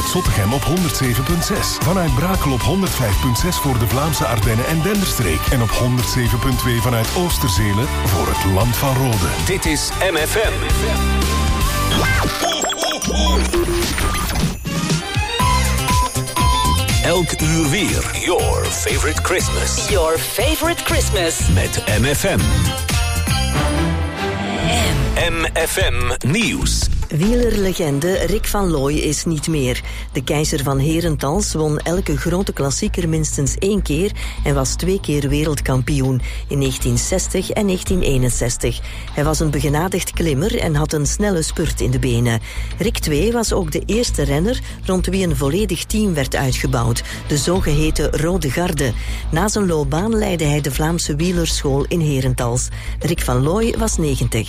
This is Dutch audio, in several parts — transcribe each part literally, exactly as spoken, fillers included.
vanuit Zottegem op honderd zeven komma zes. Vanuit Brakel op honderd vijf komma zes voor de Vlaamse Ardennen en Denderstreek. En op honderd zeven komma twee vanuit Oosterzelen voor het Land van Rode. Dit is M F M. Elk uur weer. Your favorite Christmas. Your favorite Christmas. Met M F M. M F M Nieuws. Wielerlegende Rick van Looy is niet meer. De keizer van Herentals won elke grote klassieker minstens één keer en was twee keer wereldkampioen in negentien zestig en negentien eenenzestig. Hij was een begenadigd klimmer en had een snelle spurt in de benen. Rick de Tweede was ook de eerste renner rond wie een volledig team werd uitgebouwd, de zogeheten Rode Garde. Na zijn loopbaan leidde hij de Vlaamse wielerschool in Herentals. Rick van Looy was negentig.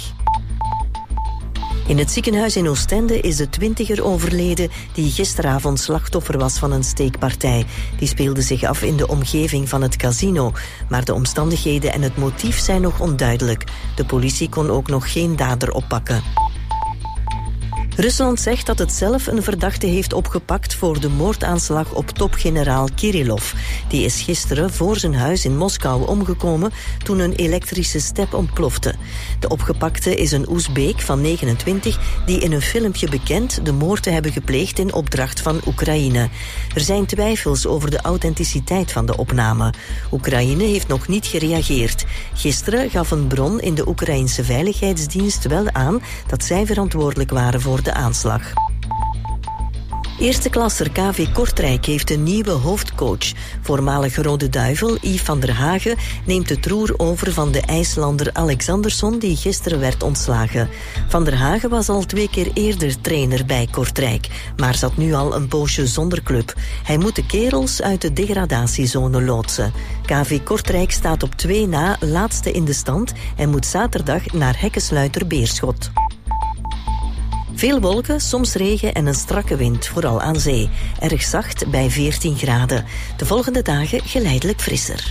In het ziekenhuis in Oostende is de twintiger overleden die gisteravond slachtoffer was van een steekpartij. Die speelde zich af in de omgeving van het casino. Maar de omstandigheden en het motief zijn nog onduidelijk. De politie kon ook nog geen dader oppakken. Rusland zegt dat het zelf een verdachte heeft opgepakt voor de moordaanslag op topgeneraal Kirillov. Die is gisteren voor zijn huis in Moskou omgekomen toen een elektrische step ontplofte. De opgepakte is een Oezbeek van negenentwintig die in een filmpje bekend de moord te hebben gepleegd in opdracht van Oekraïne. Er zijn twijfels over de authenticiteit van de opname. Oekraïne heeft nog niet gereageerd. Gisteren gaf een bron in de Oekraïnse veiligheidsdienst wel aan dat zij verantwoordelijk waren voor de aanslag. Eerste klasser K V Kortrijk heeft een nieuwe hoofdcoach. Voormalig Rode Duivel Yves van der Hagen neemt het roer over van de IJslander Alexandersson die gisteren werd ontslagen. Van der Hagen was al twee keer eerder trainer bij Kortrijk, maar zat nu al een poosje zonder club. Hij moet de kerels uit de degradatiezone loodsen. K V Kortrijk staat op twee na laatste in de stand en moet zaterdag naar Hekkensluiter Beerschot. Veel wolken, soms regen en een strakke wind, vooral aan zee. Erg zacht bij veertien graden. De volgende dagen geleidelijk frisser.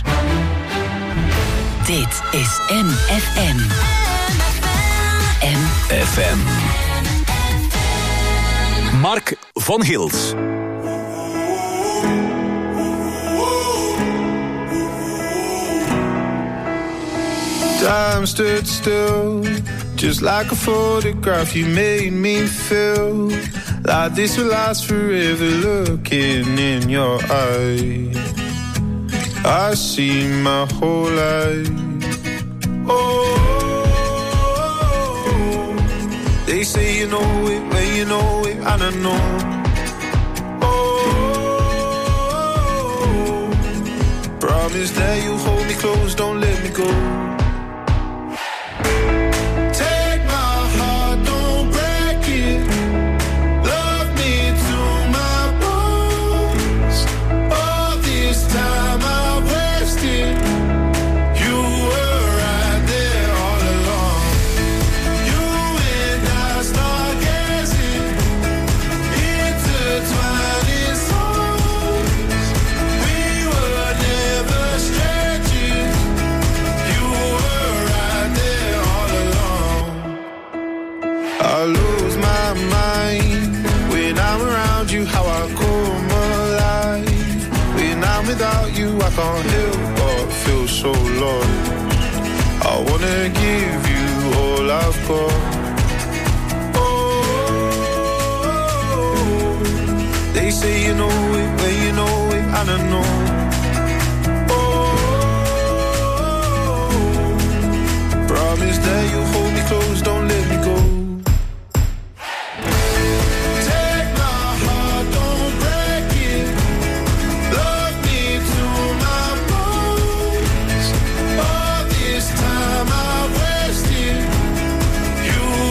Dit is M F M. M F M. Mark van Hils. Time stood still, just like a photograph. You made me feel like this will last forever. Looking in your eyes, I see my whole life. Oh, they say you know it, when you know it, and I know. Oh, promise that you hold me close, don't let me go. Without you, I can't help but feel so lost. I wanna give you all I've got. Oh, they say you know it, when you know it, and I know. Oh, promise that you'll hold me close, don't let me go. You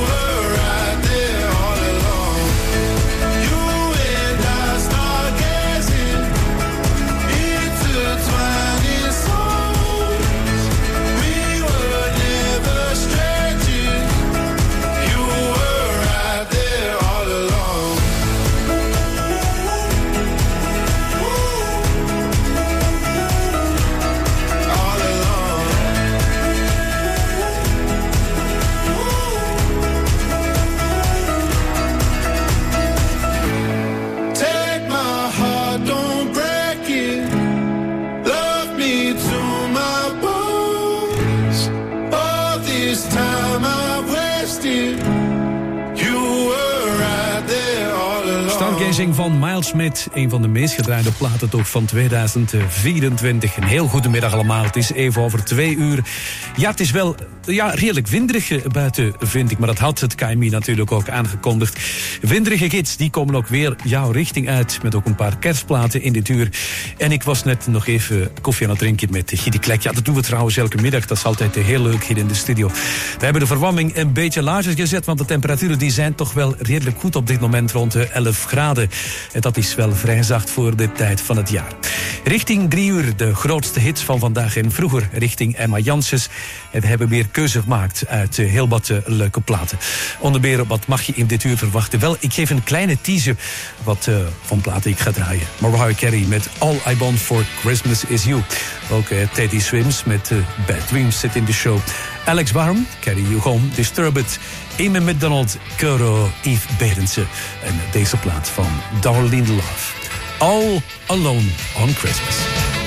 Stargazing van Miles Smith. Een van de meest gedraaide platen toch van tweeduizend vierentwintig. Een heel goede middag allemaal. Het is even over twee uur. Ja, het is wel ja, redelijk winderig buiten, vind ik. Maar dat had het K M I natuurlijk ook aangekondigd. Winderige gids, die komen ook weer jouw richting uit. Met ook een paar kerstplaten in dit uur. En ik was net nog even koffie aan het drinken met Gidi Klek. Ja, dat doen we trouwens elke middag. Dat is altijd heel leuk hier in de studio. We hebben de verwarming een beetje lager gezet. Want de temperaturen die zijn toch wel redelijk goed op dit moment. Rond de elf graden. En dat is wel vrij zacht voor de tijd van het jaar. Richting drie uur de grootste hits van vandaag en vroeger richting Emma Janssens. En we hebben weer keuze gemaakt uit heel wat uh, leuke platen. Onder meer, wat mag je in dit uur verwachten? Wel, ik geef een kleine teaser wat uh, van platen ik ga draaien. Mariah Carey met All I Want For Christmas Is You. Ook uh, Teddy Swims met uh, Bad Dreams zit in de show. Alex Barham, Carry You Home, Disturbed. Amy McDonald, Coro, Yves Berendsen. En deze plaat van Darlene Love. All Alone on Christmas.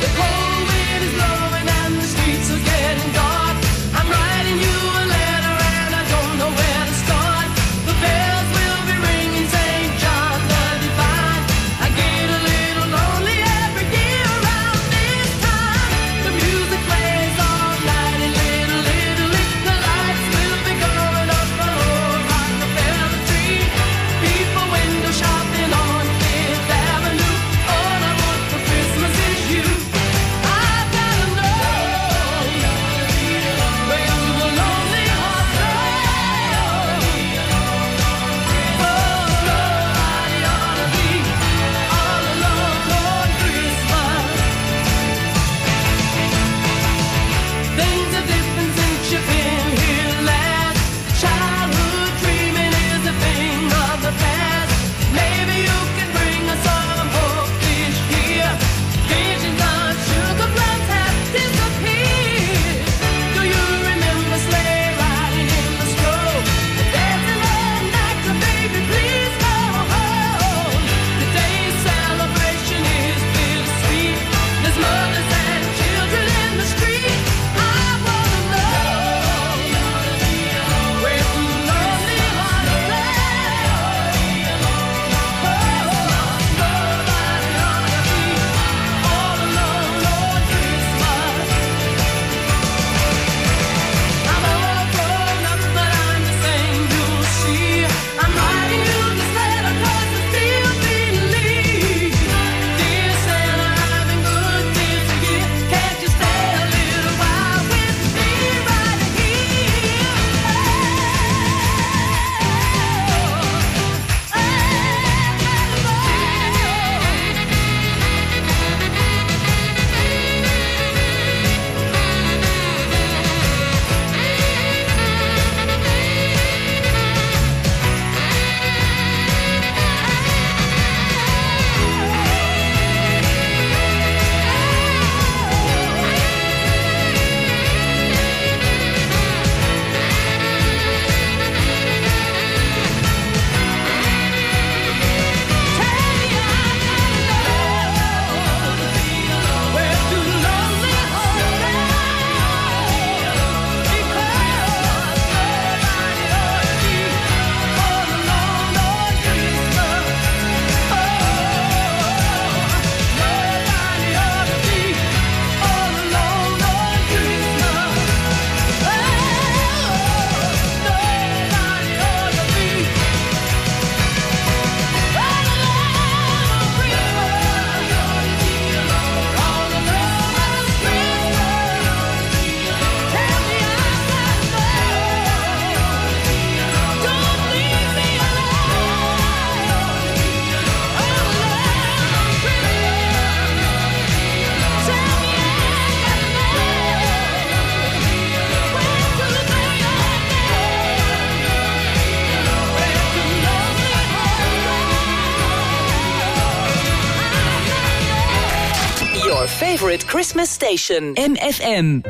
Favorite Christmas station, M F M.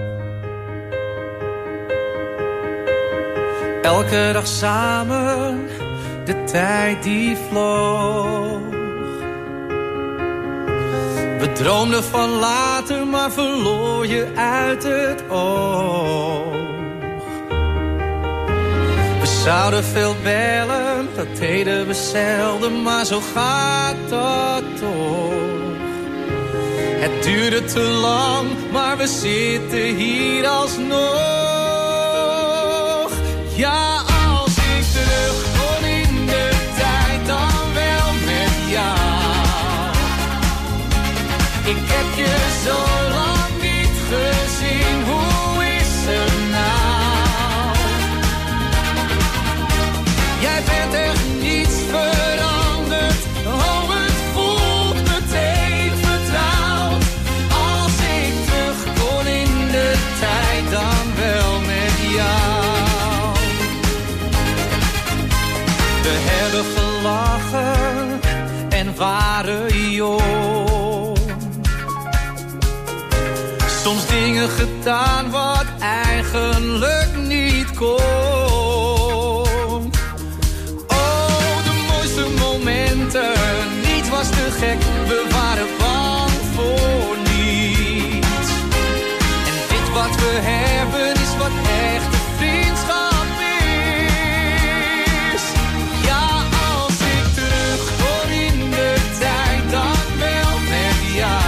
Elke dag samen, de tijd die vloog. We droomden van later, maar verloor je uit het oog. We zouden veel bellen, dat deden we zelden, maar zo gaat dat toch. Het duurde te lang, maar we zitten hier alsnog. Ja, als ik terug kon in de tijd, dan wel met jou. Ik heb je zo lang niet gezien, hoe is het nou? Jij bent echt niets veranderd, oh het voelt meteen vertrouwd. Als ik terug kon in de tijd, dan wel met jou. We hebben gelachen en waren jong. Soms dingen gedaan wat eigenlijk niet kon. Oh, de mooiste momenten, niets was te gek, we waren bang voor niets. En dit wat we hebben is wat echte vriendschap is. Ja, als ik terug kon in de tijd, dan wel met jou.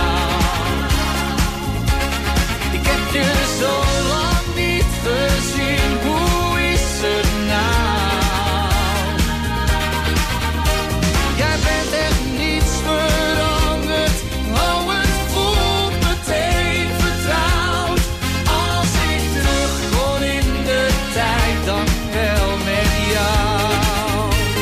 Ik heb je zo lang niet gezien, hoe is het nou? Jij bent echt niets veranderd, oh het voelt meteen vertrouwd. Als ik terug kon in de tijd, dan wel met jou.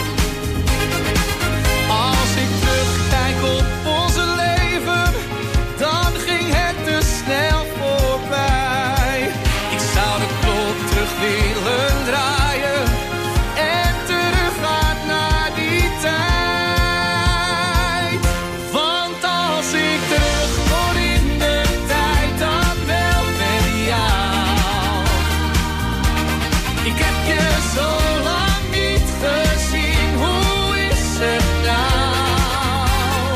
Als ik terugkijk op onze leven, dan ging het te snel voorbij. Ik zou de klok terug willen draaien en teruggaan naar die tijd. Want als ik terug kon in de tijd, dan wel met jou. Ik heb je zo lang niet gezien, hoe is het nou?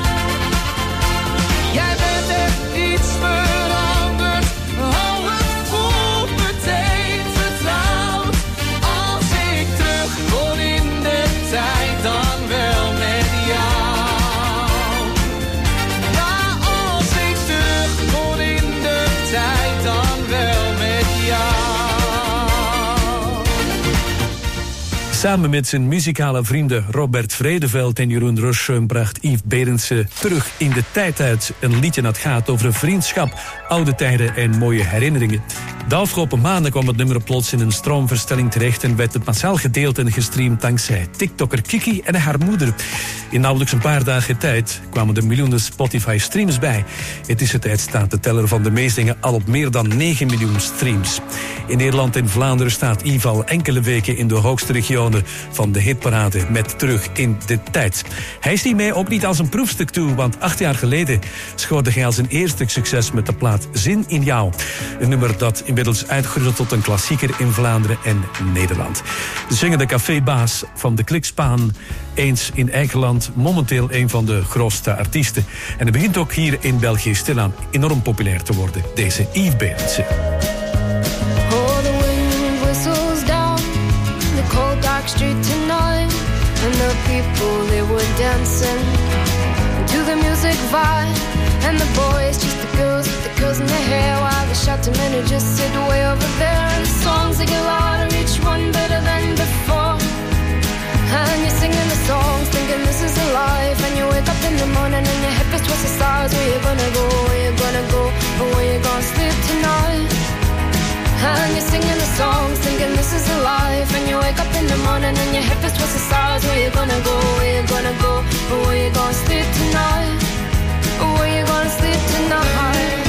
Jij bent echt niets veranderd, oh het voelt meteen vertrouwd. Als ik terug kon in de tijd, dan wel met jou. Ja, als ik terug kon in de tijd, dan wel met jou. Samen met zijn muzikale vrienden Robert Vredeveld en Jeroen Rossum bracht Yves Berendsen terug in de tijd uit. Een liedje dat gaat over vriendschap, oude tijden en mooie herinneringen. De afgelopen maanden kwam het nummer plots in een stroomverstelling terecht en werd het massaal gedeeld en gestreamd dankzij TikToker Kiki en haar moeder. In nauwelijks een paar dagen tijd kwamen er miljoenen Spotify-streams bij. Het is het tijd staat de teller van de meezingen al op meer dan negen miljoen streams. In Nederland en Vlaanderen staat Yves al enkele weken in de hoogste regionen van de hitparade met Terug in de Tijd. Hij is hiermee ook niet als een proefstuk toe, want acht jaar geleden scoorde hij als een eerste succes met de plaat Zin in Jou. Een nummer dat inmiddels uitgroeide tot een klassieker in Vlaanderen en Nederland. De zingende cafébaas van de Klikspaan, eens in eigen land, momenteel een van de grootste artiesten. En hij begint ook hier in België stilaan enorm populair te worden, deze Yves Berendsen. Cold dark street tonight, and the people they were dancing to the music vibe, and the boys just the girls with the curls in their hair, while the shouting men who just sit way over there. And the songs they get louder, each one better than before. And you're singing the songs, thinking this is a life. And you wake up in the morning and your head is towards the stars. Where you gonna go? Where you gonna go? Or where you gonna sleep tonight? And you're singing the songs, thinking this is a life. And you wake up in the morning and your head is towards the stars. Where you gonna go, where you gonna go, or where you gonna sleep tonight? Or where you gonna sleep tonight?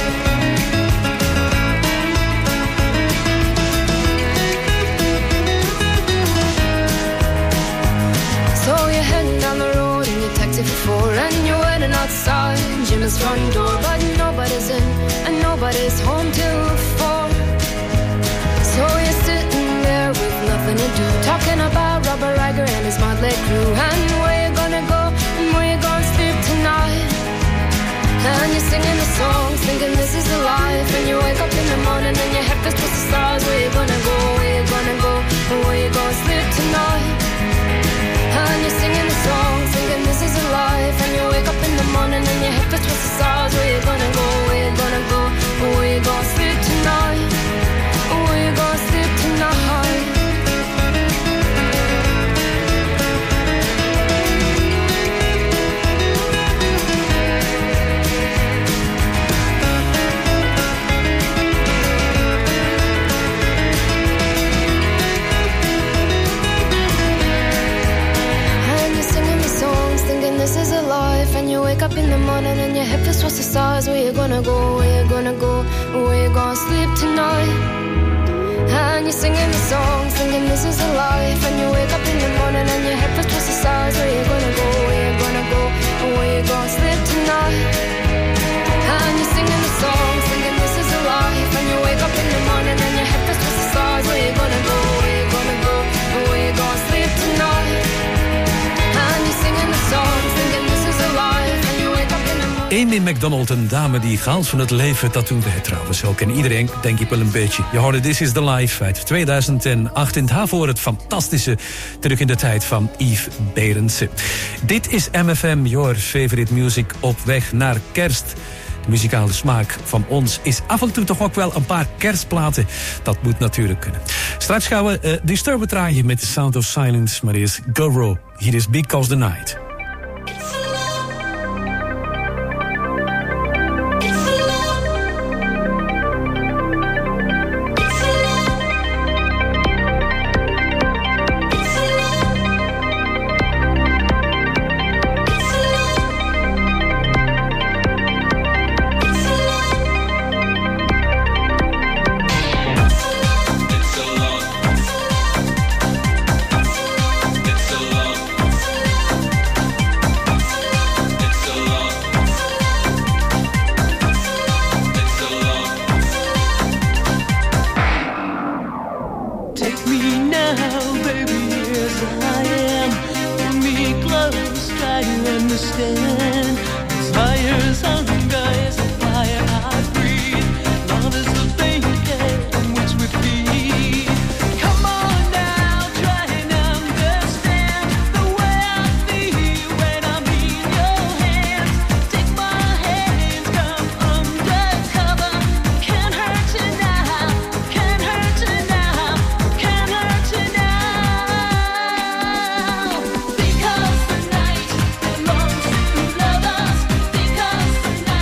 So you're heading down the road in your taxi for four, and you're waiting outside Jim's front door. But nobody's in and nobody's home till four. So you're sitting there with nothing to do, talking about Robert Riger and his motley crew, and where you gonna go and where you gonna sleep tonight. And you're singing the songs, thinking this is the life. And you wake up in the morning and your head feels towards the stars. Where you gonna go, where you gonna go, Where you gonna sleep tonight? And you're singing the song, thinking this is a life. And you wake up in the morning and your head fits with the stars. Where you gonna go? Where you gonna go? Where you gonna sleep tonight? Where you gonna sleep tonight? This is a life, and you wake up in the morning and your head feels towards the stars. Where you gonna go? Where you gonna go? Where you gonna sleep tonight? And you're singing the song, thinking this is a life, and you wake up in the morning and your head feels towards the stars. Where you gonna go? Where you gonna go? Where you gonna sleep tonight? And you're singing the song, thinking this is a life, and you wake up in the morning and your head feels towards the stars. Where you gonna go? Where you gonna go? Where you gonna sleep tonight? And you're singing the song, thinking this is a life, and you wake up in the morning. Amy Macdonald, een dame die gaals van het leven, dat doen wij trouwens ook. En iedereen, denk ik wel een beetje. Je hoorde This is the Life uit tweeduizend acht. En daarvoor het fantastische Terug in de Tijd van Yves Berendsen. Dit is M F M, your favorite music, op weg naar kerst. De muzikale smaak van ons is af en toe toch ook wel een paar kerstplaten. Dat moet natuurlijk kunnen. Straks gaan we uh, Disturbed draaien met The Sound of Silence. Maar eerst Guru. Hier is Because the Night. Because the night belongs to lovers. Because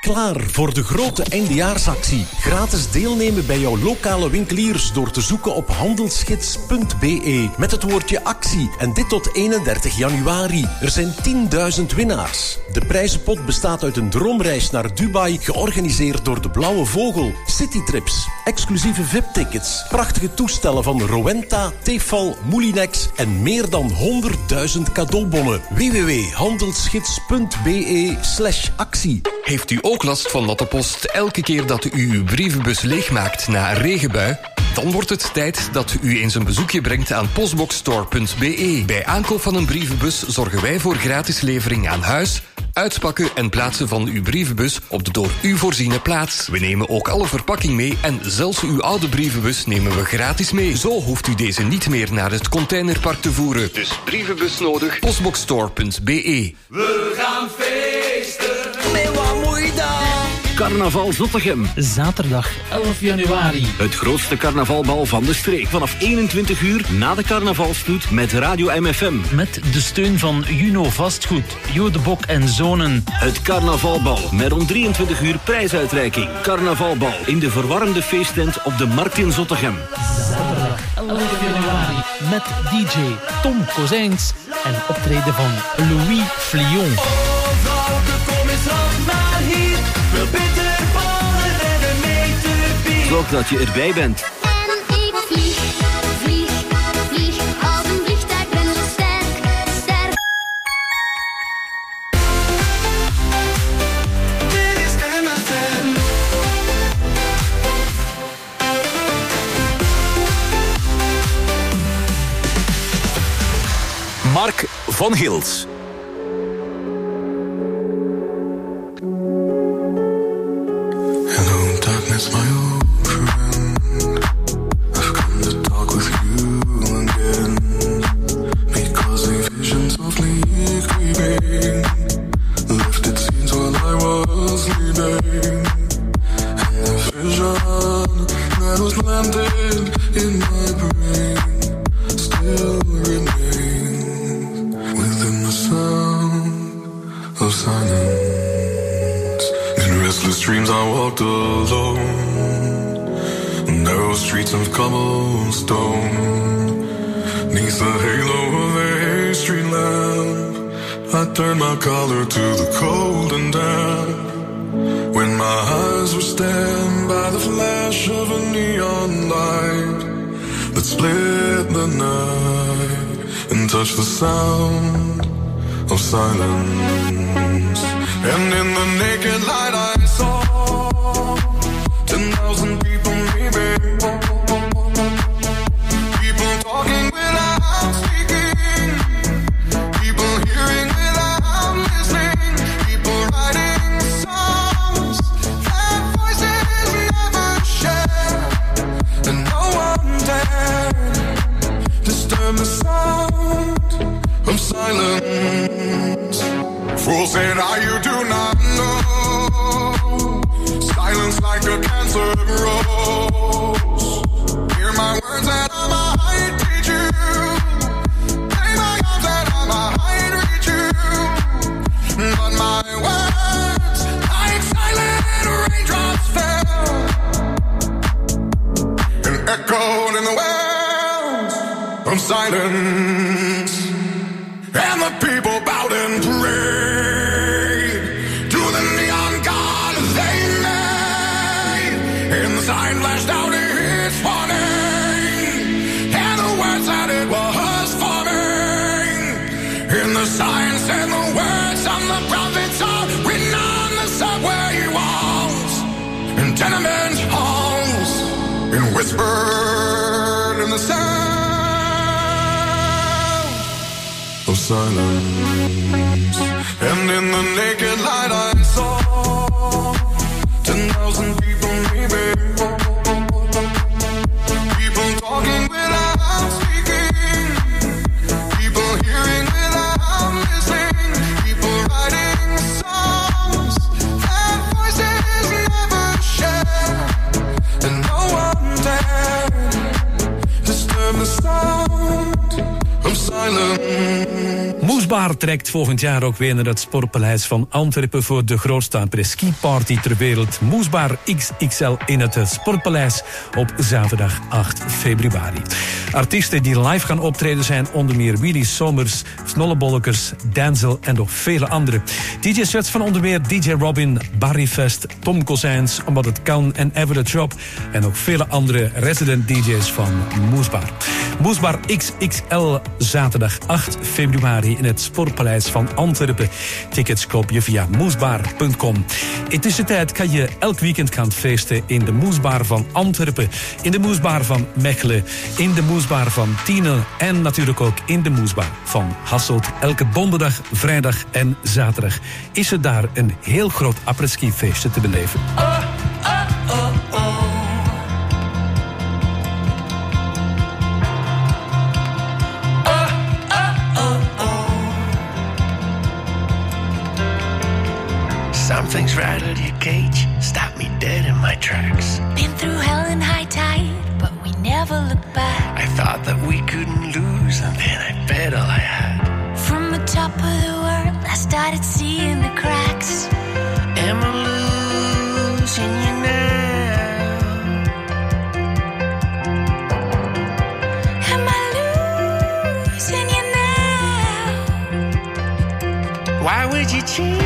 Klaar voor de grote eindejaarsactie. Gratis deelnemen bij jouw lokale winkeliers door te zoeken op handelsgids punt b e met het woordje actie. En dit tot eenendertig januari. Er zijn tienduizend winnaars. De prijzenpot bestaat uit een droomreis naar Dubai, georganiseerd door de Blauwe Vogel. Citytrips, exclusieve V I P-tickets, prachtige toestellen van Rowenta, Tefal, Moulinex en meer dan honderdduizend cadeaubonnen. w w w punt handelsgids punt b e slash actie. Heeft u ook last van natte post elke keer dat u uw brievenbus leegmaakt na een regenbui? Dan wordt het tijd dat u eens een bezoekje brengt aan postboxstore punt b e. Bij aankoop van een brievenbus zorgen wij voor gratis levering aan huis, uitpakken en plaatsen van uw brievenbus op de door u voorziene plaats. We nemen ook alle verpakking mee en zelfs uw oude brievenbus nemen we gratis mee. Zo hoeft u deze niet meer naar het containerpark te voeren. Dus brievenbus nodig, postboxstore punt b e. We gaan feesten. Met wat moet je dan? Carnaval Zottegem. Zaterdag elf januari. Het grootste carnavalbal van de streek. Vanaf eenentwintig uur na de carnavalstoet met Radio M F M. Met de steun van Juno Vastgoed, Jo de Bok en Zonen. Het carnavalbal met om drieëntwintig uur prijsuitreiking. Carnavalbal in de verwarmde feesttent op de Markt in Zottegem. Zaterdag elf januari. Met D J Tom Kozijns en optreden van Louis Flion. Oh, vrouwke, kom eens af naar hier. Veel bitter ballen en een meter bier. Zorg dat je erbij bent. En ik vlieg, vlieg, vlieg. Als een vliegtuig ben zo sterk, sterk. Dit is M F M. Mark van Gils. Hello, darkness, my old friend. I've come to talk with you again. Because a vision softly creeping lifted scenes while I was sleeping. And the vision that was planted in my brain still remains within the sound of silence. In restless dreams I walked alone, narrow streets of cobblestone. Neath the halo of a street lamp, I turned my collar to the cold and damp. When my eyes were stabbed by the flash of a neon light that split the night and touched the sound of silence. And in the naked light I saw ten thousand people maybe. People talking without speaking. People hearing without listening. People writing songs that voices never share. And no one dared disturb the sound of silence. Fools say now you do not know. Silence like a cancer grows. Hear my words that I might teach you. Play my arms that I might reach you. But my words like silent raindrops fell and echoed in the wells of silence. And the people bowed and prayed to the neon god they made. And the sign flashed out its warning, and the words that it was forming. And the sign said the words of the prophets are written on the subway walls and tenement halls, and whispered in the sound of silence. And in the naked light I saw ten thousand people maybe. People talking without speaking. People hearing without listening. People writing songs that voices never share. And no one dared disturb the sound of silence. Moesbaar trekt volgend jaar ook weer naar het Sportpaleis van Antwerpen voor de grootste après-ski party ter wereld. Moesbaar X X L in het Sportpaleis op zaterdag acht februari. Artiesten die live gaan optreden zijn onder meer Willy Somers, Snollebollekers, Denzel en nog vele anderen. D J-sets van onder meer D J Robin, Barry Fest, Tom Kozijns, Omdat het kan en Ever the Drop en nog vele andere resident D J's van Moesbaar. Moesbaar X X L zaterdag acht februari in het Sportpaleis van Antwerpen. Tickets koop je via moesbaar punt com. Intussen tijd kan je elk weekend gaan feesten in de Moesbaar van Antwerpen, in de Moesbaar van Mechelen, in de Moesbaar van Tiene en natuurlijk ook in de Moesbaar van Hasselt. Elke donderdag, vrijdag en zaterdag is er daar een heel groot après-ski feestje te beleven. Oh, oh, oh, oh. Something's rattled your cage, stop me dead in my tracks. Been through hell and high tide, but we never look back. I thought that we couldn't lose, and then I bet all I had. From the top of the world, I started seeing the cracks. Am I losing you now? Am I losing you now? Why would you change?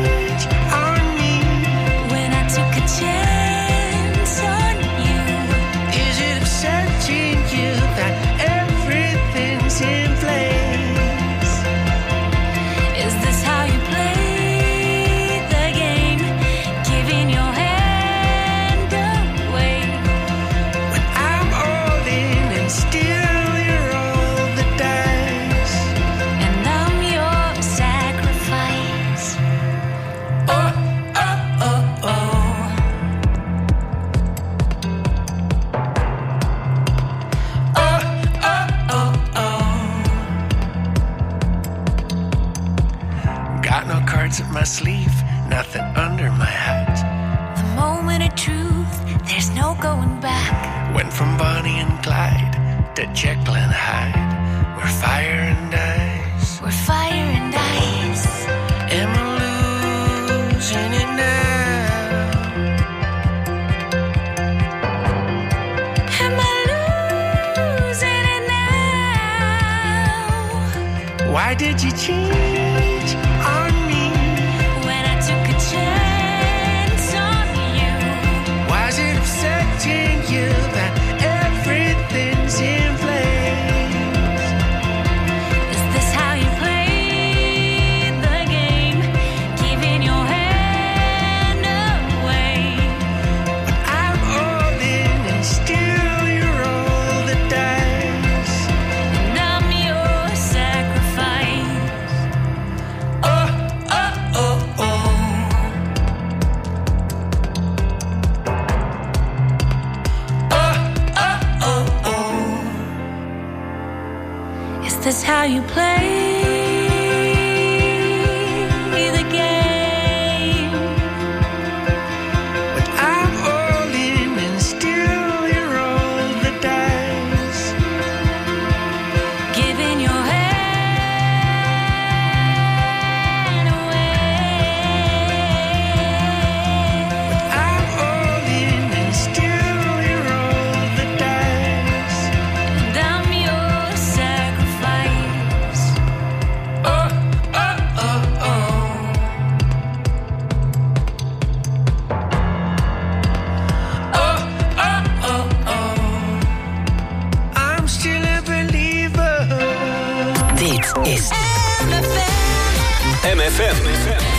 Took a chance on you. Is it upsetting you that everything's in place? Is this how you play the game? Giving your hand away. When I'm all in and still you're all the dice, and I'm your sacrifice. Oh, oh, oh, oh. Up my sleeve, nothing under my hat. The moment of truth, there's no going back. Went from Bonnie and Clyde to Jekyll and Hyde. We're fire and ice. We're fire and ice. Am I losing it now? Am I losing it now? Why did you change on me? Chance on you. Why is it upsetting you that everything's in place? Is this how you play the game? Giving your hand away. I'm all in and still you're all the dice, and I'm your sacrifice. Oh, oh, oh, oh. That's how you play the game. But I'm all in and still you're all the dice, giving your hand away. But I'm all in and still you're all the dice, and I'm your sacrifice. oh, oh, oh, oh. Oh, oh, oh, oh. I'm still a believer. Dit is M F M.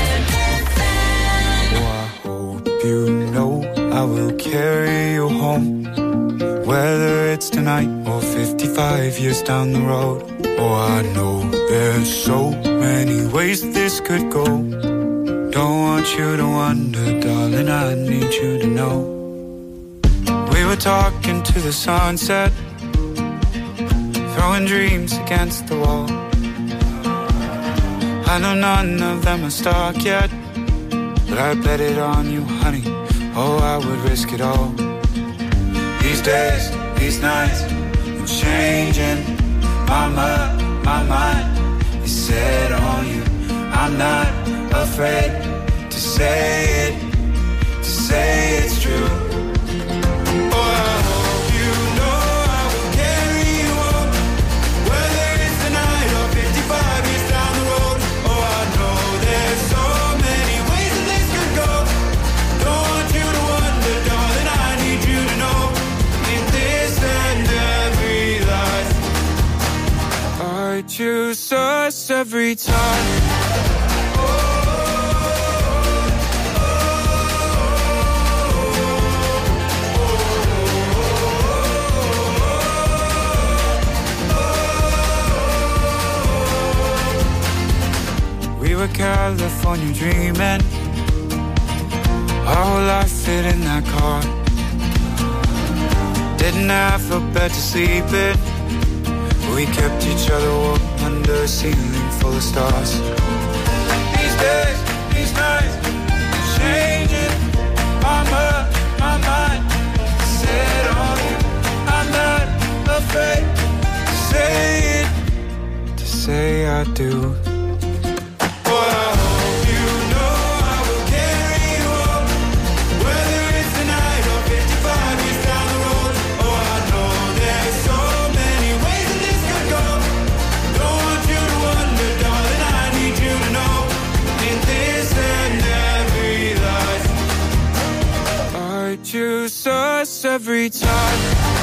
You know I will carry you home, whether it's tonight or fifty-five years down the road. Oh, I know there's so many ways this could go. Don't want you to wonder, darling, I need you to know. We were talking to the sunset, throwing dreams against the wall. I know none of them are stuck yet, but I bet it on you, honey. Oh, I would risk it all. These days, these nights, I'm changing. My mind, my mind is set on afraid to say it, to say it's true. Oh, I hope you know I will carry you on, whether it's tonight or fifty-five years down the road. Oh, I know there's so many ways that this could go. Don't want you to wonder, darling, I need you to know, in this and every life, I choose us every time. We were California dreaming, our whole life fit in that car. Didn't have a bed to sleep in, we kept each other warm under a ceiling full of stars. These days, these nights, changing my mind, my mind set on you. I'm not afraid to say it, to say I do. Choose us every time.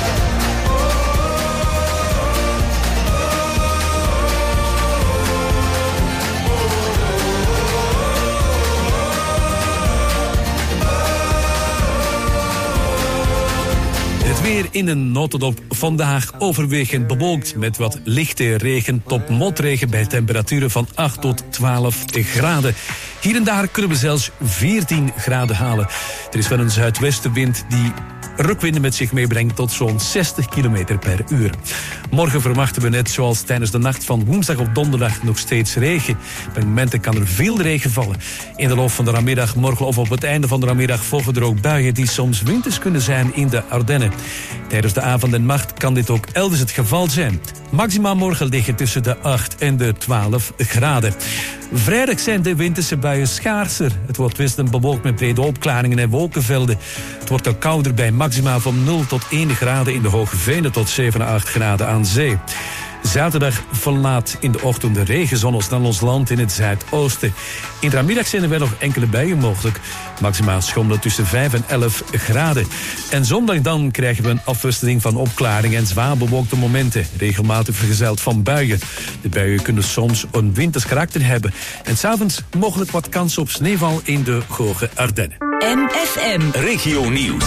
Het weer in een notendop. Vandaag overwegend bewolkt met wat lichte regen tot motregen bij temperaturen van acht tot twaalf graden. Hier en daar kunnen we zelfs veertien graden halen. Er is wel een zuidwestenwind die rukwinden met zich meebrengt tot zo'n zestig kilometer per uur. Morgen verwachten we net zoals tijdens de nacht van woensdag op donderdag nog steeds regen. Bij momenten kan er veel regen vallen. In de loop van de namiddag, morgen of op het einde van de namiddag volgen er ook buien die soms winters kunnen zijn in de Ardennen. Tijdens de avond en nacht kan dit ook elders het geval zijn. Maxima morgen liggen tussen de acht en de twaalf graden. Vrijdag zijn de winterse buien schaarser. Het wordt wisselend bewolkt met brede opklaringen en wolkenvelden. Het wordt ook kouder bij maxima van nul tot één graden in de Hoge Venen tot zeven à acht graden aan zee. Zaterdag verlaat in de ochtend de regenzon ons naar ons land in het zuidoosten. In de namiddag zijn er wel nog enkele buien mogelijk. Maximaal schommelen tussen vijf en elf graden. En zondag dan krijgen we een afwisseling van opklaringen en zwaar bewolkte momenten. Regelmatig vergezeld van buien. De buien kunnen soms een winters karakter hebben. En 's avonds mogelijk wat kans op sneeuwval in de Hoge Ardennen. M F M Regio Nieuws.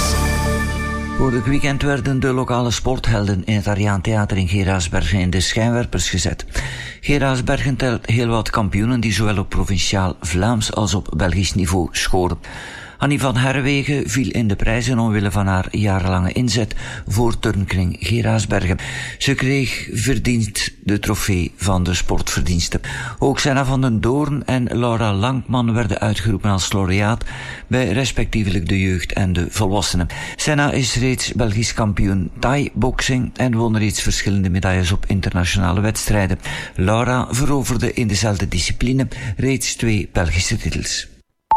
Vorig weekend werden de lokale sporthelden in het Ariaan Theater in Geraardsbergen in de schijnwerpers gezet. Geraardsbergen telt heel wat kampioenen die zowel op provinciaal Vlaams als op Belgisch niveau scoren. Annie van Herwegen viel in de prijzen omwille van haar jarenlange inzet voor turnkring Geraardsbergen. Ze kreeg verdiend de trofee van de sportverdiensten. Ook Senna van den Doorn en Laura Langman werden uitgeroepen als laureaat bij respectievelijk de jeugd en de volwassenen. Senna is reeds Belgisch kampioen Thai-boxing en won reeds verschillende medailles op internationale wedstrijden. Laura veroverde in dezelfde discipline reeds twee Belgische titels.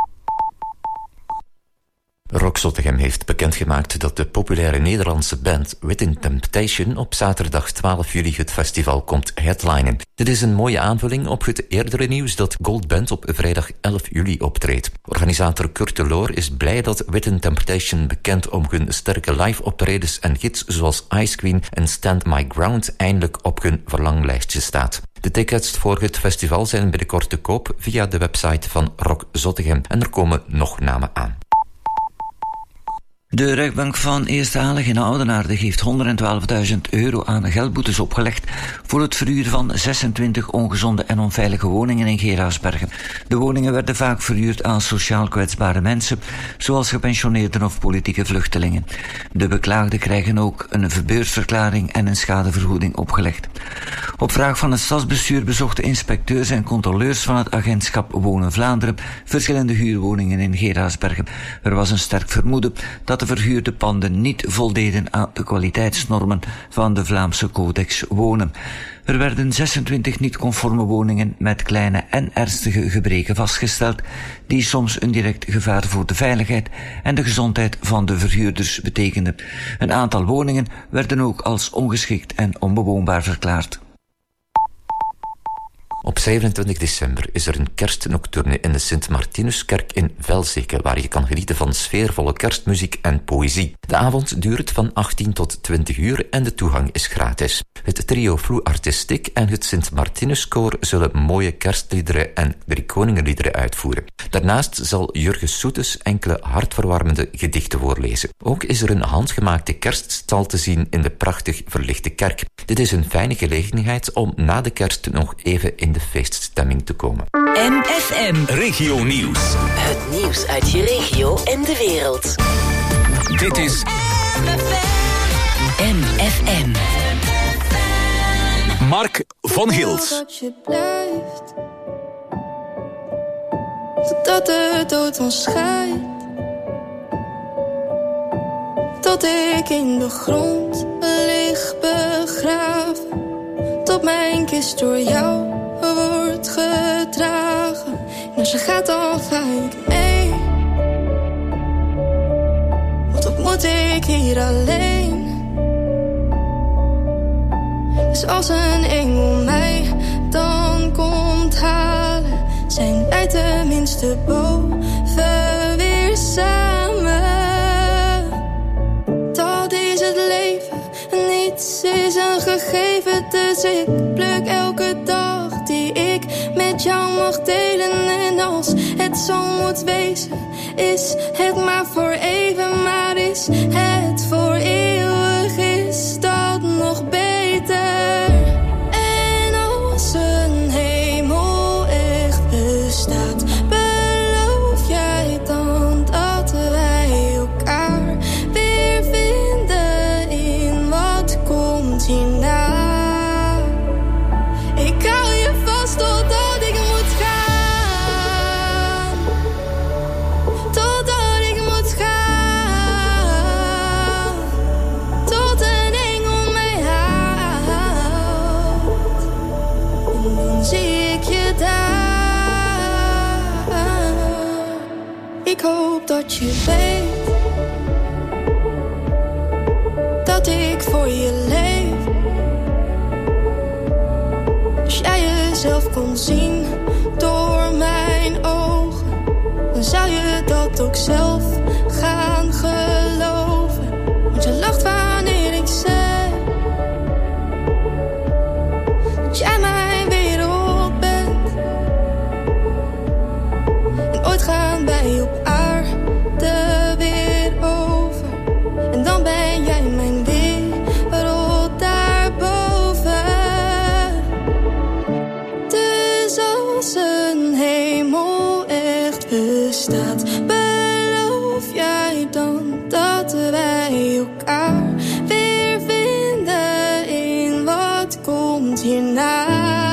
Rock Zottegem heeft bekendgemaakt dat de populaire Nederlandse band Within Temptation op zaterdag twaalf juli het festival komt headlinen. Dit is een mooie aanvulling op het eerdere nieuws dat Gold Band op vrijdag elf juli optreedt. Organisator Kurt de Loor is blij dat Within Temptation, bekend om hun sterke live optredens en hits zoals Ice Queen en Stand My Ground, eindelijk op hun verlanglijstje staat. De tickets voor het festival zijn binnenkort te koop via de website van Rock Zottegem en er komen nog namen aan. De rechtbank van Eerstehalig in Oudenaarde heeft honderdtwaalfduizend euro aan geldboetes opgelegd voor het verhuur van zesentwintig ongezonde en onveilige woningen in Geraardsbergen. De woningen werden vaak verhuurd aan sociaal kwetsbare mensen, zoals gepensioneerden of politieke vluchtelingen. De beklaagden krijgen ook een verbeursverklaring en een schadevergoeding opgelegd. Op vraag van het stadsbestuur bezochten inspecteurs en controleurs van het agentschap Wonen Vlaanderen verschillende huurwoningen in Geraardsbergen. Er was een sterk vermoeden dat omdat de verhuurde panden niet voldeden aan de kwaliteitsnormen van de Vlaamse Codex Wonen. Er werden zesentwintig niet-conforme woningen met kleine en ernstige gebreken vastgesteld, die soms een direct gevaar voor de veiligheid en de gezondheid van de verhuurders betekenden. Een aantal woningen werden ook als ongeschikt en onbewoonbaar verklaard. Op zevenentwintig december is er een kerstnocturne in de Sint-Martinuskerk in Velzeke, waar je kan genieten van sfeervolle kerstmuziek en poëzie. De avond duurt van achttien tot twintig uur en de toegang is gratis. Het trio Vloe Artistiek en het Sint-Martinuskoor zullen mooie kerstliederen en drie koningenliederen uitvoeren. Daarnaast zal Jurgen Soetes enkele hartverwarmende gedichten voorlezen. Ook is er een handgemaakte kerststal te zien in de prachtig verlichte kerk. Dit is een fijne gelegenheid om na de kerst nog even in de feeststemming te komen. M F M. Regio Nieuws. Het nieuws uit je regio en de wereld. Dit is M F M. Mark van Gilt. Dat je blijft, totdat de dood ons scheidt, tot ik in de grond lig begraven, tot mijn kist door jou wordt gedragen. En als je gaat dan ga ik mee, want wat moet ik hier alleen? Dus als een engel mij dan komt halen, zijn wij tenminste boven weer samen. Dat is het leven, niets is een gegeven, dus ik pluk elke dag die ik met jou mag delen. En als het zo moet wezen, is het maar voor even, maar is het voor eeuwig, is dat nog beter. En als een hemel echt bestaat, beloof jij dan dat wij elkaar weer vinden in wat komt hierna? Ik hou je vast totdat ik moet gaan, totdat ik moet gaan, tot een engel mij haalt. En dan zie ik je daar. Ik hoop dat je weet dat ik voor je leef. Als jij jezelf kon zien door mijn ogen, dan zou je dat ook zelf gaan geloven. Want je lacht wanneer ik zeg dat jij mijn wereld bent. En ooit gaan wij op aarde weer over, en dan ben jij mijn wereld daarboven. Dus als een hemel echt bestaat, beloof jij dan dat wij elkaar weer vinden in wat komt hierna?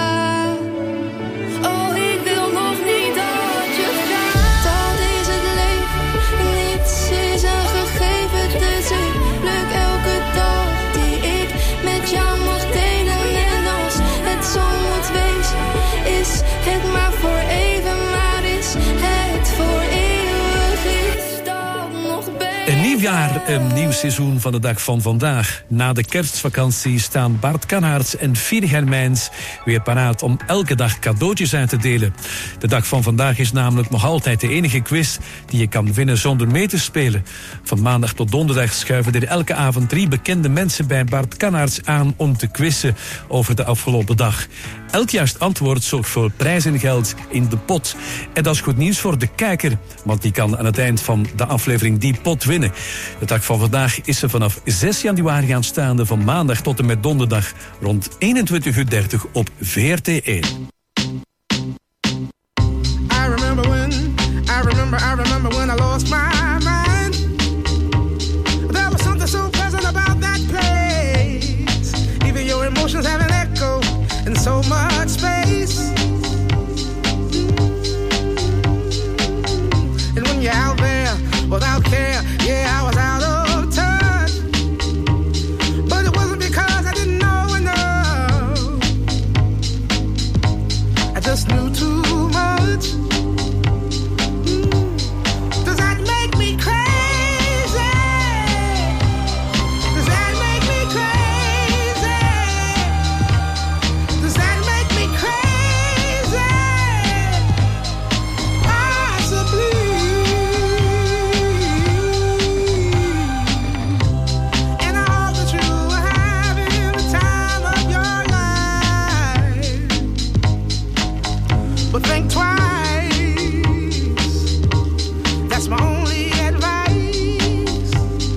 Oh, ik wil nog niet dat je gaat. Dat is het leven, niets is een gegeven, dus ik pluk elke dag die ik met jou mag delen. En als het zo moet wezen, is het maar voor even, maar is het voor eeuwig, is dat nog beter? Een nieuw jaar, een nieuw seizoen van de dag van vandaag. Na de kerstvakantie staan Bart Kannaerts en Fien Hermijns weer paraat om elke dag cadeautjes uit te delen. De dag van vandaag is namelijk nog altijd de enige quiz die je kan winnen zonder mee te spelen. Van maandag tot donderdag schuiven er elke avond drie bekende mensen bij Bart Kannaerts aan om te quizzen over de afgelopen dag. Elk juist antwoord zorgt voor prijzengeld in de pot. En dat is goed nieuws voor de kijker, want die kan aan het eind van de aflevering die pot winnen. De dag van vandaag is er vanaf zes januari aanstaande, van maandag tot en met donderdag rond eenentwintig uur dertig op V R T één. I remember when, I remember, I remember when I lost my mind. There was something so pleasant about that place. Even your emotions have an echo in so much space. And when you're out there without care, yeah, I was out too much? Mm. Does that make me crazy? Does that make me crazy? Does that make me crazy? Possibly. And I hope that you are having the time of your life. But think twice. That's my only advice.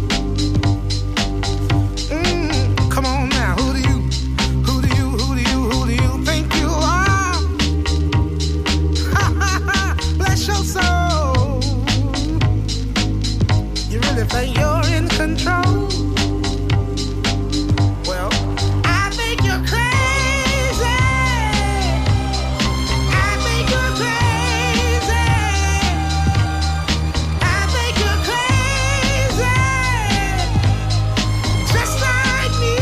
Mm, come on now, who do you, who do you, who do you, who do you think you are? Ha ha ha, bless your soul. You really think you're in control? Well, I think you're crazy. I think you're crazy. I think you're crazy. Just like me.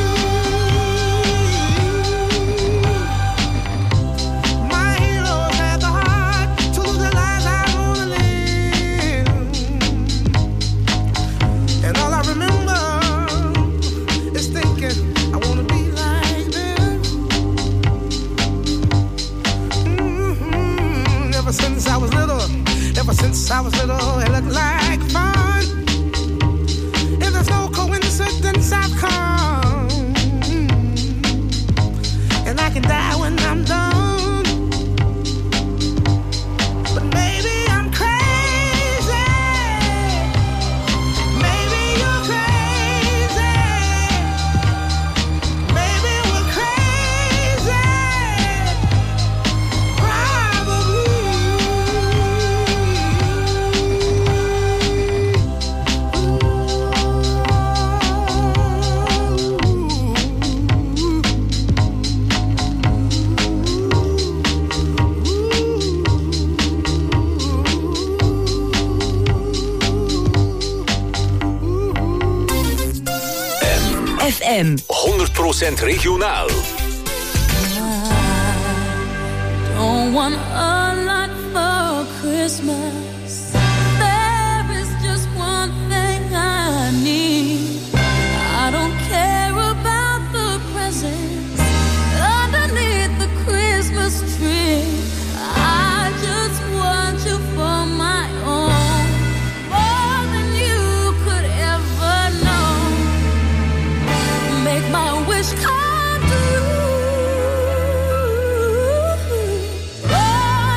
My heroes had the heart to live the lives I wanna live. And all I remember is thinking I wanna be like them. Mhm. Ever since I was little, ever since I was little, it looked like fun. If there's no coincidence, I've come, and I can die when I'm done. But maybe I'm crazy. Maybe you're crazy. Maybe we're crazy. F M. honderd procent regionaal. Don't want a lot for Christmas. There is just one thing I need. I don't care about the presents underneath the Christmas tree. I just want you for my own, more than you could ever know. Make my wish come true. Oh,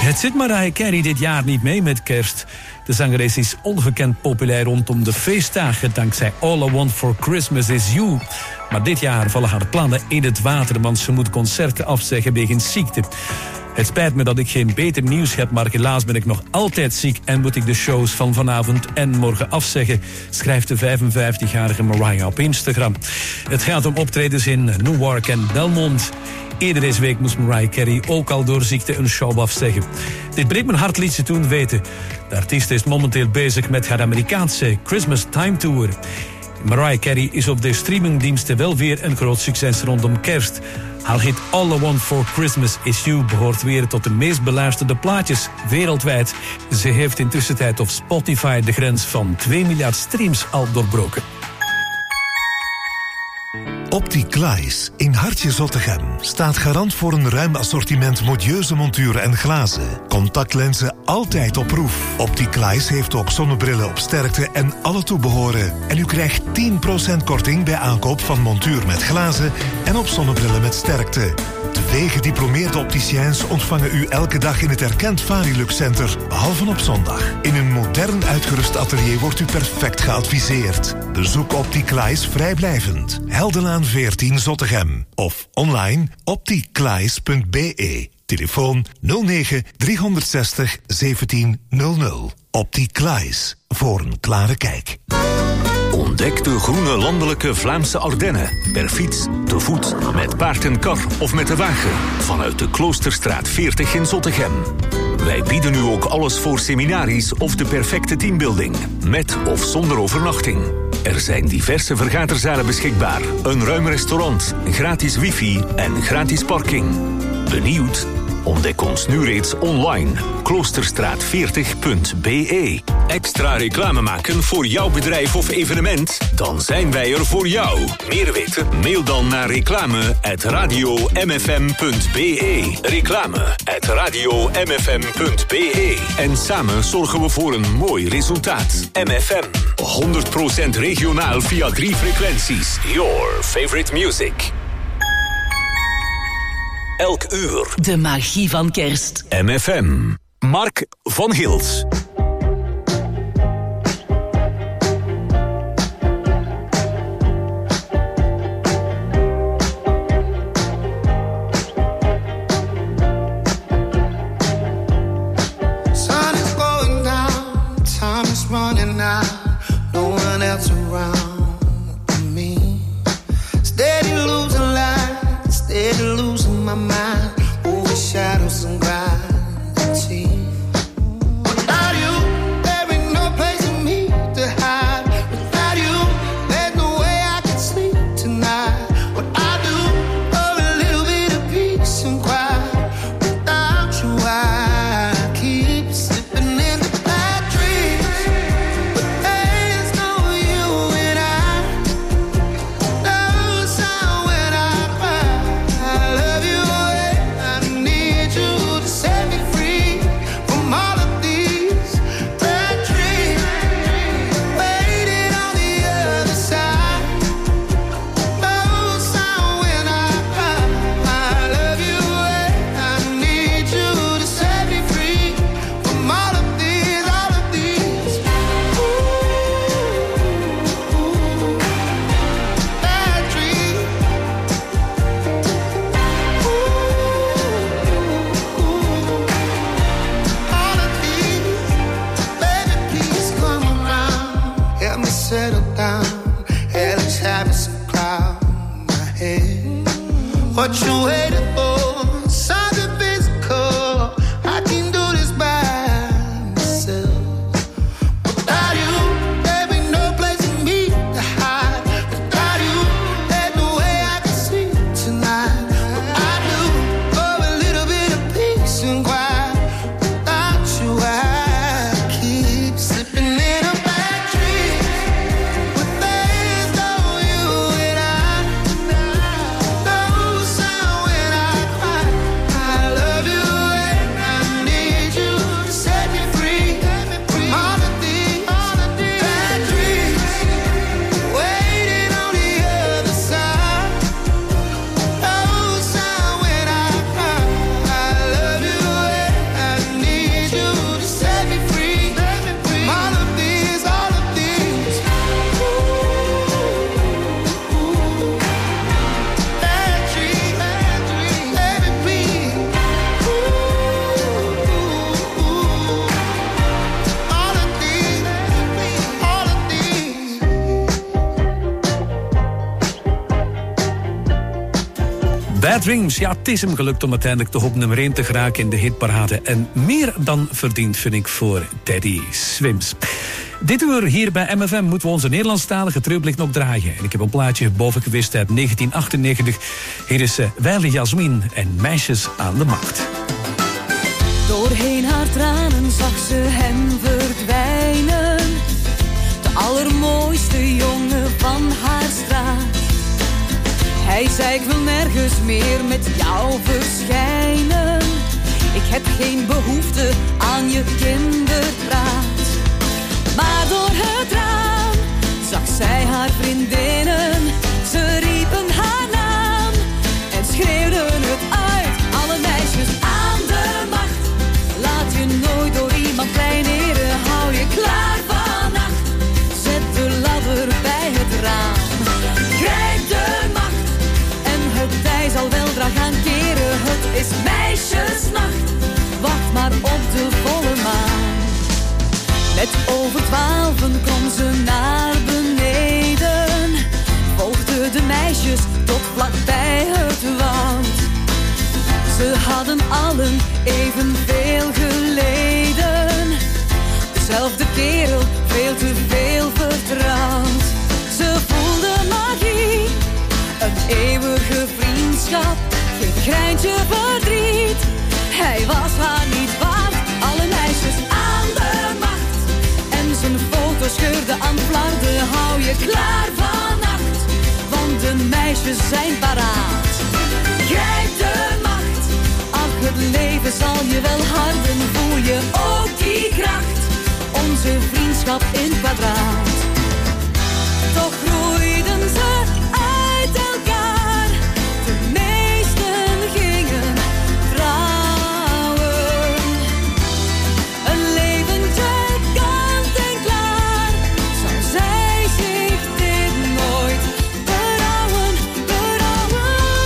Het zit Mariah Carey dit jaar niet mee met kerst. De zangeres is ongekend populair rondom de feestdagen dankzij All I Want For Christmas Is You. Maar dit jaar vallen haar plannen in het water, want ze moet concerten afzeggen wegens ziekte. Het spijt me dat ik geen beter nieuws heb, maar helaas ben ik nog altijd ziek en moet ik de shows van vanavond en morgen afzeggen, schrijft de vijfenvijftigjarige Mariah op Instagram. Het gaat om optredens in Newark en Belmont. Eerder deze week moest Mariah Carey ook al door ziekte een show afzeggen. Dit breekt mijn hart, liet ze toen weten. De artiest is momenteel bezig met haar Amerikaanse Christmas Time Tour. Mariah Carey is op de streamingdiensten wel weer een groot succes rondom kerst. Haar hit All I Want For Christmas Is You behoort weer tot de meest beluisterde plaatjes wereldwijd. Ze heeft intussen tijd op Spotify de grens van twee miljard streams al doorbroken. Opticlies in Hartje Zottegem staat garant voor een ruim assortiment modieuze monturen en glazen. Contactlenzen altijd op proef. Opticlies heeft ook zonnebrillen op sterkte en alle toebehoren. En u krijgt tien procent korting bij aankoop van montuur met glazen en op zonnebrillen met sterkte. Twee gediplomeerde opticiens ontvangen u elke dag in het erkend Varilux Center, behalve op zondag. In een modern uitgerust atelier wordt u perfect geadviseerd. Bezoek Opticlies vrijblijvend. Heldenlaan veertien Zottegem. Of online opticlies punt b e. Telefoon nul negen driehonderdzestig zeventien nul nul. Opticlies. Voor een klare kijk. Ontdek de groene landelijke Vlaamse Ardennen. Per fiets, te voet, met paard en kar of met de wagen. Vanuit de Kloosterstraat veertig in Zottegem. Wij bieden u ook alles voor seminaries of de perfecte teambuilding. Met of zonder overnachting. Er zijn diverse vergaderzalen beschikbaar. Een ruim restaurant, gratis wifi en gratis parking. Benieuwd? Ontdek ons nu reeds online. kloosterstraat veertig punt b e. Extra reclame maken voor jouw bedrijf of evenement? Dan zijn wij er voor jou. Meer weten? Mail dan naar reclame at radio m f m punt b e. Reclame at radio m f m punt b e. En samen zorgen we voor een mooi resultaat. M F M. honderd procent regionaal via drie frequenties. Your favorite music. Elk uur. De magie van kerst. M F M. Mark van Gils. Sun is going down, time is running out, no one else around me. Steady losing light, steady losing my mind, over shadows and gravity. Without you, there ain't no place for me to hide. Without you, there's no way I can sleep tonight. What I do for a little bit of peace and quiet. Without you, I keep slipping into bad dreams. But there's no you and I. No sound when I cry. I love you. I need you to set me free from all of these bad dreams. Waiting on the other side. No sound when I cry. I love you. I need you to set me free from all of these, all of these. Ooh, bad dreams. All of these, baby, please come around. Help me settle down. Hell is having some cloud in my head. What you waiting for? Something physical. I can do this by myself. Without you, there ain't no place for me to hide. Without you, there's no way I can sleep tonight. What I do for a little bit of peace and quiet. Without you, I keep slipping in a bad dream. But there's no you and I. No sound when I Bad Dreams, ja, het is hem gelukt om uiteindelijk toch op nummer één te geraken in de hitparade. En meer dan verdiend vind ik voor Teddy Swims. Dit uur hier bij M F M moeten we onze Nederlandstalige terugblik nog draaien. En ik heb een plaatje boven gewist uit negentien achtennegentig. Hier is uh, Weile Jasmin en Meisjes aan de Macht. Doorheen haar tranen zag ze hem verdwijnen. De allermooiste jongen van haar straat. Hij zei, ik wil nergens meer met jou verschijnen. Ik heb geen behoefte aan je kinderpraat. Maar door het raam zag zij haar vriendinnen. Ze riepen haar naam en schreeuwden het uit. Alle meisjes aan de macht. Laat je nooit door iemand kleineren. Hou je klaar vannacht. Zet de ladder bij het raam. Grijp de macht en het tij zal weldra gaan keren. Het is meisjesnacht. Wacht maar op de volle maan. Net over twaalfen kwam ze naar beneden. Volgde de meisjes tot vlakbij het woud. Ze hadden allen evenveel geleden. Dezelfde kerel, veel te veel vertrouwd. Ze voelde magie, een eeuwige vriendschap. Geen greintje verdriet, hij was haar niet waard. Alle meisjes aan de macht. En zijn foto scheurde aan flarden. Hou je klaar vannacht, want de meisjes zijn paraat. Grijp de macht, ach het leven zal je wel harden. Voel je ook die kracht, onze vriendschap in kwadraat. Toch groeiden ze uit elkaar, de meesten gingen trouwen. Een leventje kant en klaar, zou zij zich dit nooit berouwen, berouwen.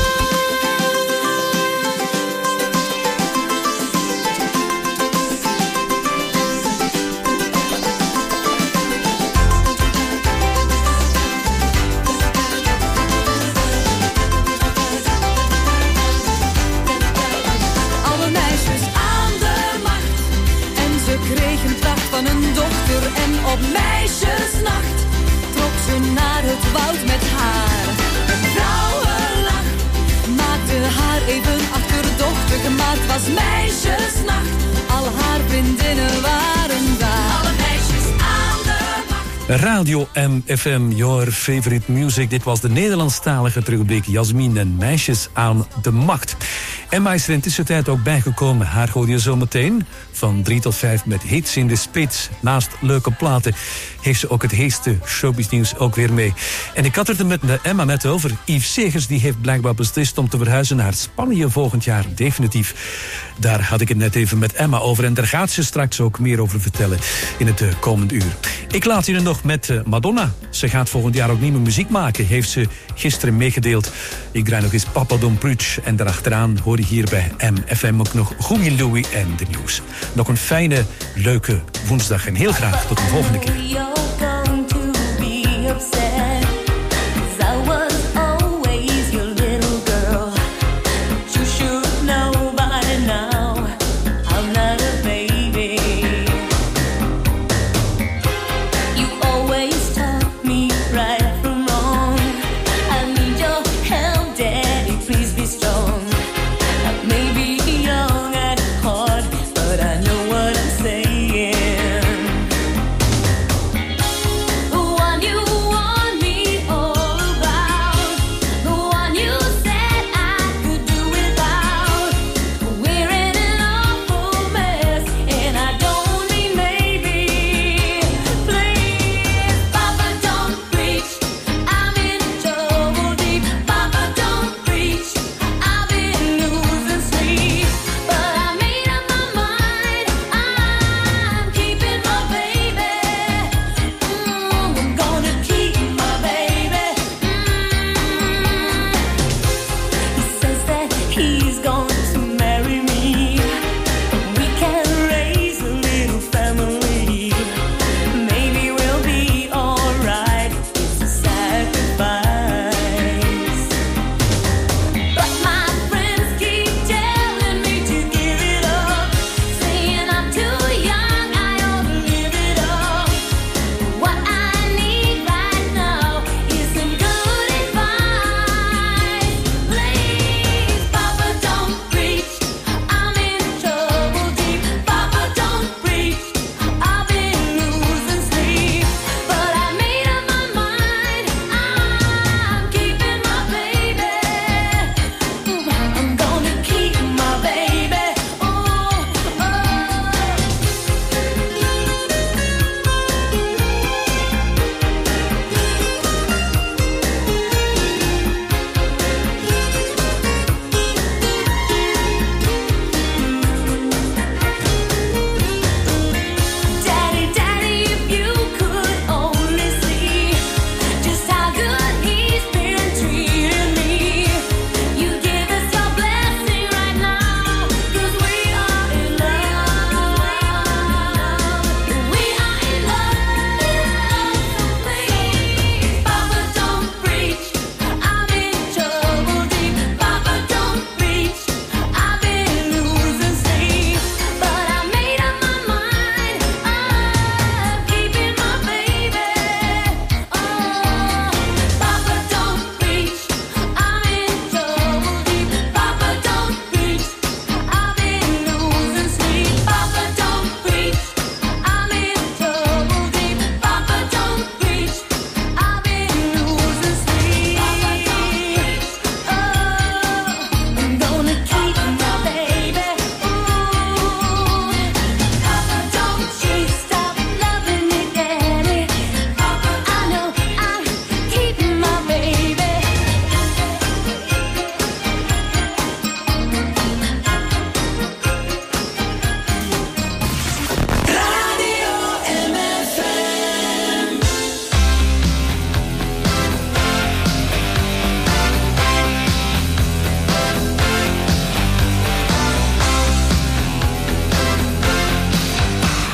Alle meisjes aan de macht en ze kregen pracht van een dochter. En op meisjesnacht trok ze naar het woud met haar. Een vrouwenlach maakte haar even achterdochtig, maar het was meisjesnacht. Al haar vriendinnen waren daar. Alle meisjes aan de macht. Radio M F M, your favorite music. Dit was de Nederlandstalige terugblik Jasmin en Meisjes aan de Macht. Emma is er intussen tijd ook bijgekomen. Haar hoor je zo meteen van drie tot vijf met hits in de spits. Naast leuke platen heeft ze ook het heetste showbiznieuws ook weer mee. En ik had het er met Emma net over. Yves Segers die heeft blijkbaar beslist om te verhuizen naar Spanje volgend jaar, definitief. Daar had ik het net even met Emma over. En daar gaat ze straks ook meer over vertellen in het uh, komend uur. Ik laat jullie nog met uh, Madonna. Ze gaat volgend jaar ook nieuwe muziek maken, heeft ze gisteren meegedeeld. Ik draai nog eens Papa Don Pruch. En daarachteraan hoor je hier bij M F M ook nog Goeie Louie en de nieuws. Nog een fijne, leuke woensdag en heel graag tot de volgende keer.